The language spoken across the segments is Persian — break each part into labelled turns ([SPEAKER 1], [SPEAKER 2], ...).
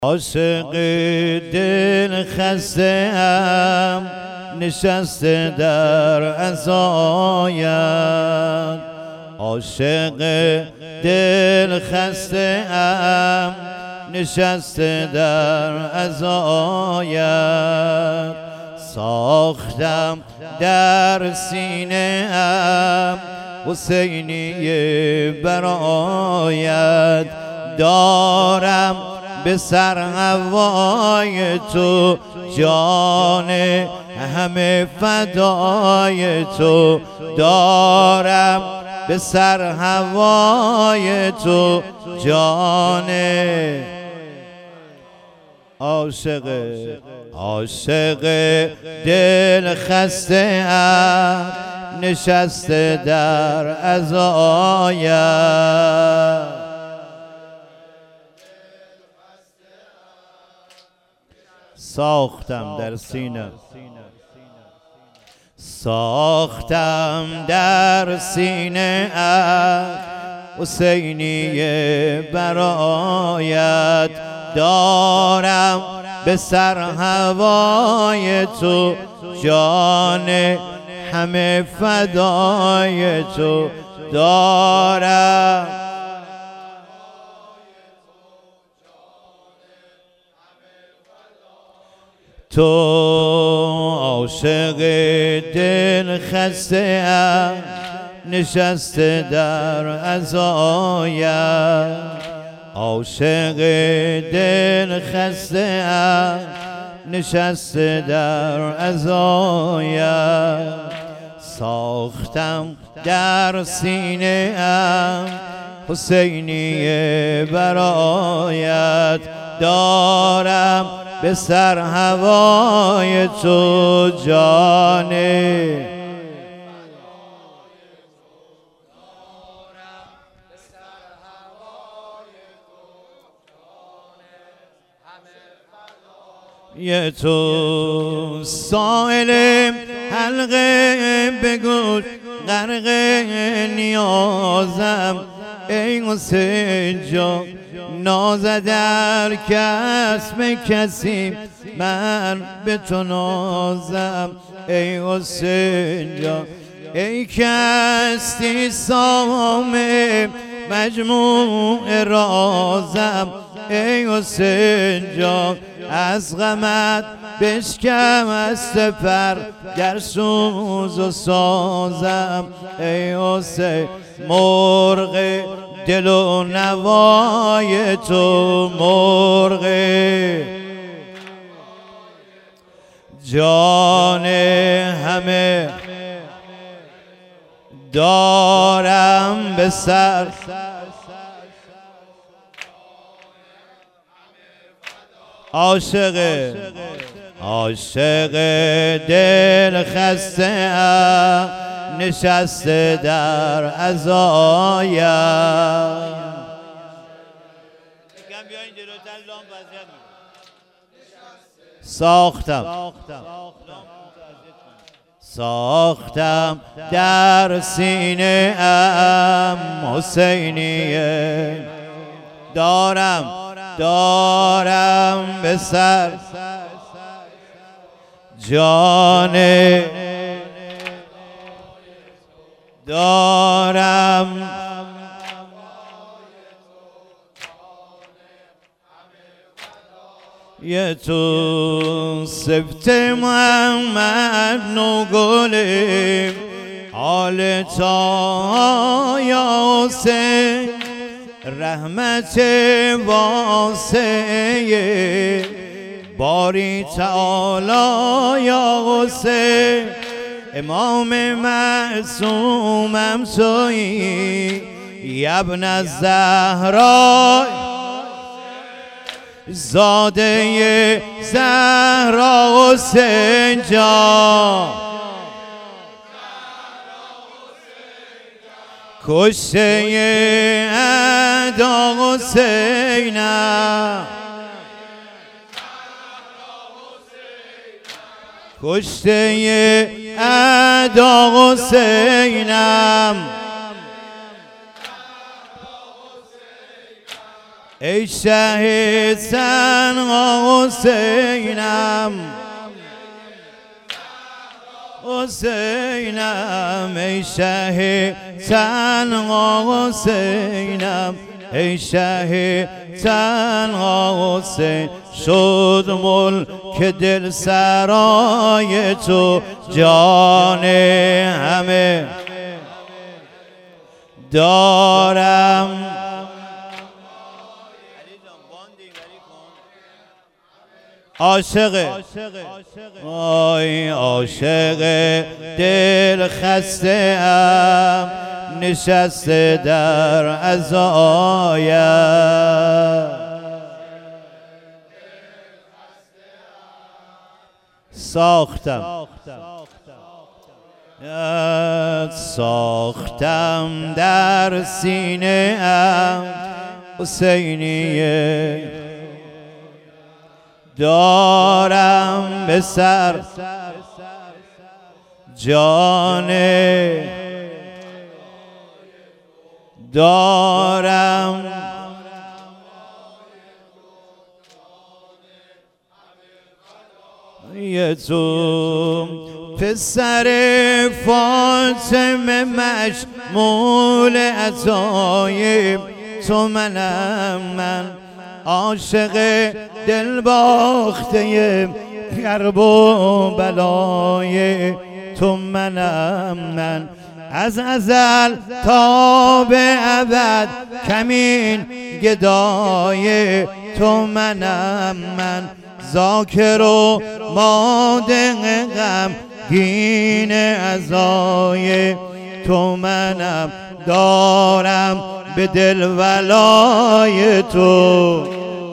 [SPEAKER 1] عاشق دل خسته ام نشسته در عزایت. عاشق دل خسته ام نشسته در عزایت. ساختم در سینه ام حسینی برایت. دارم به سر هوای تو جان همه فدای تو. دارم به سر هوای تو جان عاشق دل خسته ام نشسته در عزایت. ساختم در سینه حسینی برایت. دارم به سر هوای تو جان همه فدای تو. دارم تو عاشق دل خسته ام نشسته در عزایت. عاشق دل خسته ام نشسته در عزایت. ساختم در سینه ام حسینی برایت. دارم به سر هوای تو جان تو. سائل حلقه بگو غرق نیازم ای حسین جان. نازه در کسب کسی من به تو نازم ای حسین جان. ای کستی سام مجموع رازم ای حسین جان. از غمت بشکم از سپر در سوز و سازم ای حسین. مرغ دل و نوای تو مرغ جان همه دارم به سر. عاشق دل خسته ام نشسته در عزایت. ساختم در سینه ام حسینی. دارم به سر جان دارم یه تو. سبت محمد نوگلیم حال تا یا حسین. رحمت واسعه باری تعالی یا حسین. امام معصومم تویی ابن الزهرا. زاده زهرا حسین جان. کشته ادا حسینم. کشته ادا حسینم. ای شهید سن حسینم حسینم ای شهید سن حسینم ای شهید سن حسین شد ملک دل سرای تو جان همه دارم عاشق آی عاشق دل خسته ام نشسته در عزایم ساختم در سینه ام حسینیه دارم به سر جانه دارم یه تو پسر فاطمه مشمول عزای تو منم من عاشق دل باخته کرب و بلای تو منم من از ازل تا به ابد کمین گدای تو منم من ذاکر و مادق غمگین عزای تو منم دارم به دل ولای تو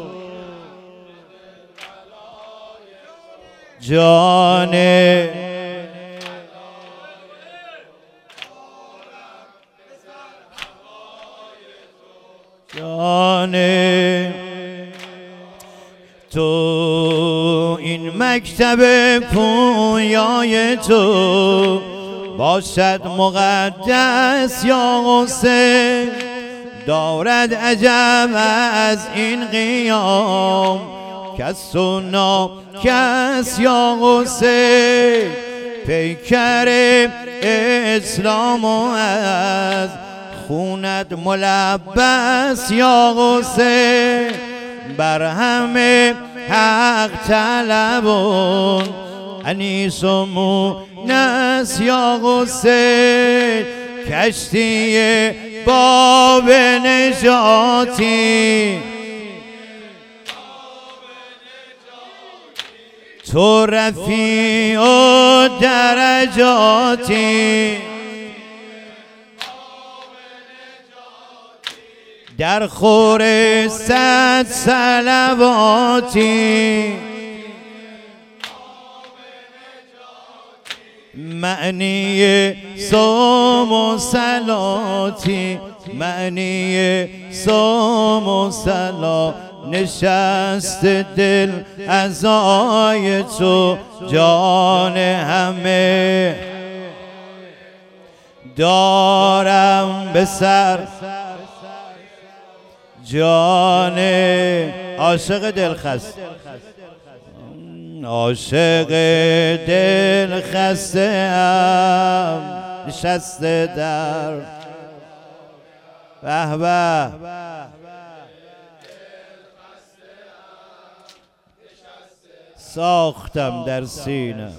[SPEAKER 1] جانه جانه تو این مکتب پویای تو باشد مقدس یا حسین دارد عجب از این قیام کس و ناکس یا حسین پیکر اسلام و از خونت ملبس یا حسین بر همه حق طلبون انیس و مونس یا حسین کشتی باب نجاتی تو رفیع و درجاتی در خور صد صلواتی معنی صوم و صلاتی معنی صوم و صلات نشست دل عزای تو جان همه دارم به سر جان عاشق دل خسته عاشق دل خسته ام نشسته در به به ساختم در سینه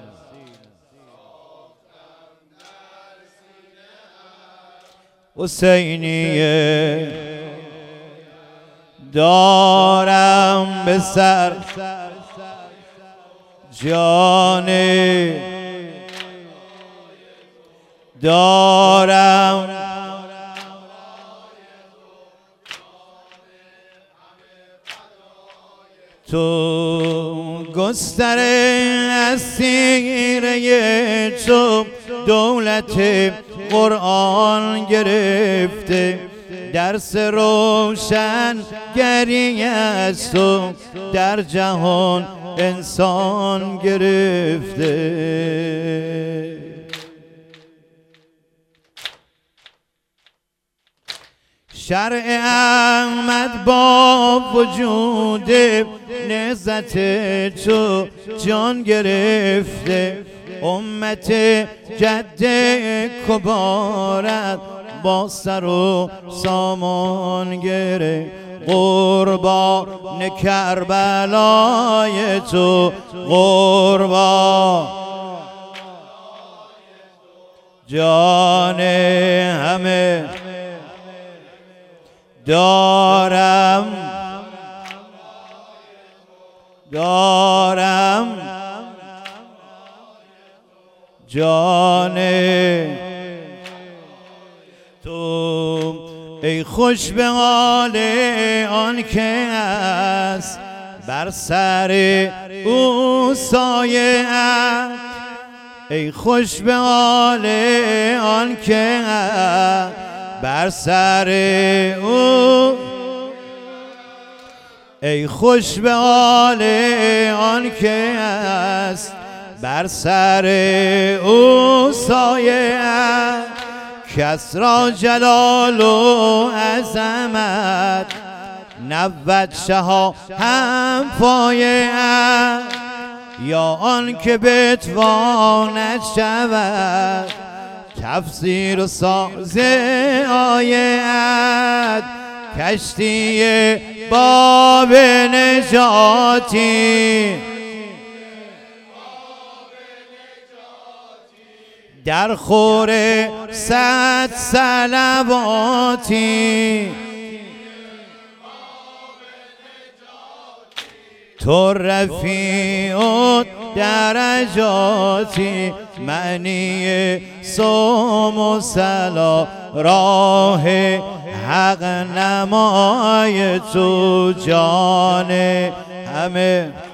[SPEAKER 1] حسینیه دارم به سر جانه دارم تو گستره اسیره تو دولت قرآن گرفته درس روشن گری از تو در جهان انسان گرفته شرع احمد با وجود نهضت تو جان گرفته، امت جد کبارت با سر و سامان گرفت. قربان کربلای تو، قربان جان همه دارم جان تو. ای خوش به حال آن که است بر سر او سایه است، ای خوش به حال آن که است بر سر او، ای خوش به حال آن که است بر سر او سایه است. کس را جلال و عظمت نبود شها هم پایه است، یا آن که بتواند شود تفسیر و ساز آیت. کشتی باب نجاتی در خور صد صلواتی، تو رفیع درجاتی. معنی صوم و صلا راه حق نمای تو جان همه